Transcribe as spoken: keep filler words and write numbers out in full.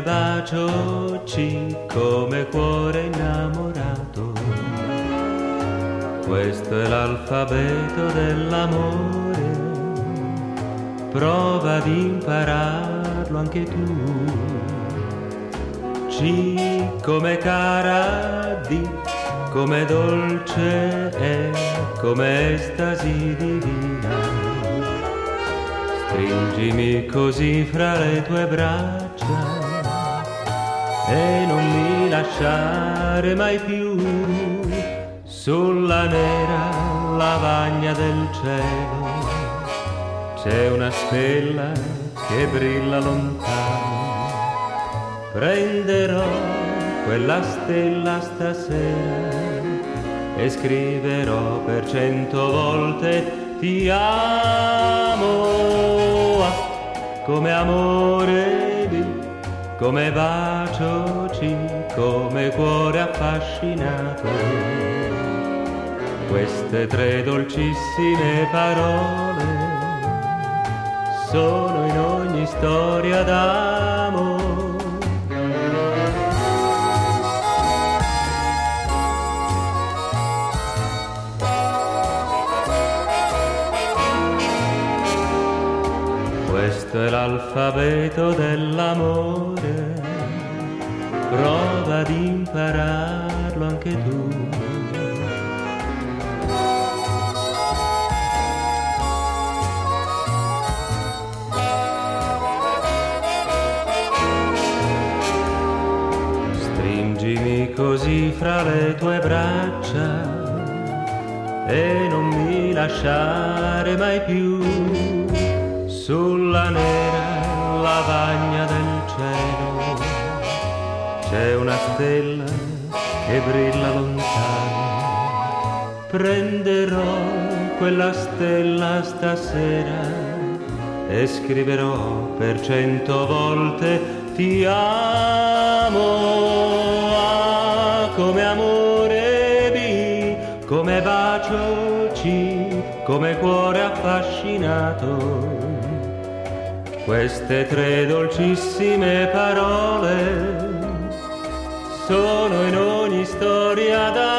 come bacio C, come cuore innamorato. Questo è l'alfabeto dell'amore, prova ad impararlo anche tu. C come cara, D come dolce e come estasi divina. Stringimi così fra le tue braccia e non mi lasciare mai più. Sulla nera lavagna del cielo c'è una stella che brilla lontano. Prenderò quella stella stasera e scriverò per cento volte ti amo. A come amore B, come bacio C, come cuore affascinato. Queste tre dolcissime parole sono in ogni storia d'amore. Questo è l'alfabeto dell'amore, prova ad impararlo anche tu. Stringimi così fra le tue braccia e non mi lasciare mai più. Sulla nera lavagna del cielo c'è una stella che brilla lontano. Prenderò quella stella stasera e scriverò per cento volte ti amo. A come amore B, come bacio C, come cuore affascinato. Queste tre dolcissime parole sono in ogni storia da